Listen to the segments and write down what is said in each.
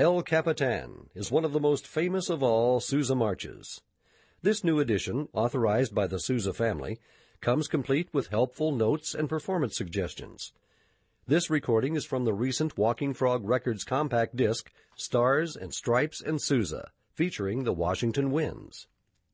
El Capitan is one of the most famous of all Sousa marches. This new edition, authorized by the Sousa family, comes complete with helpful notes and performance suggestions. This recording is from the recent Walking Frog Records compact disc, Stars and Stripes and Sousa, featuring the Washington Winds.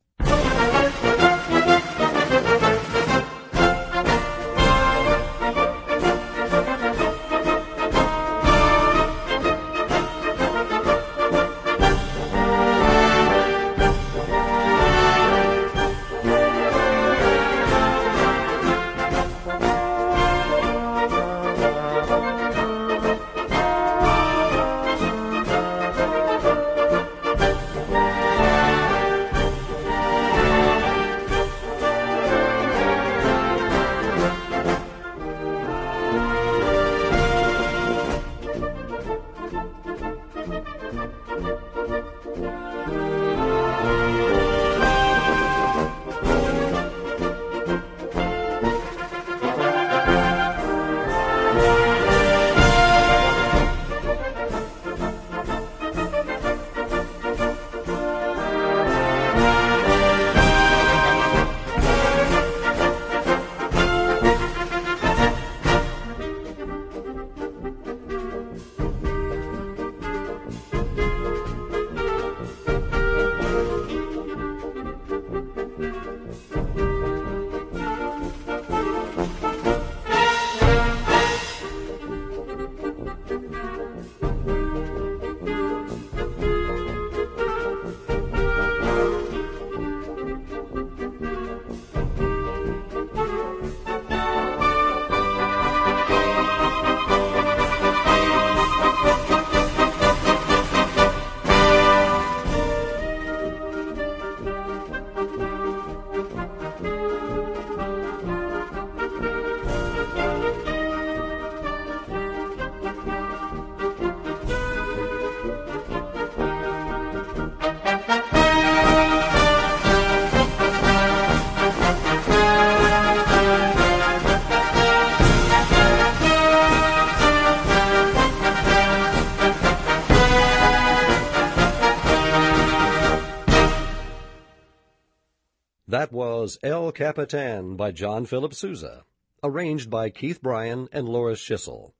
That was El Capitan by John Philip Sousa, arranged by Keith Bryan and Loris Schissel.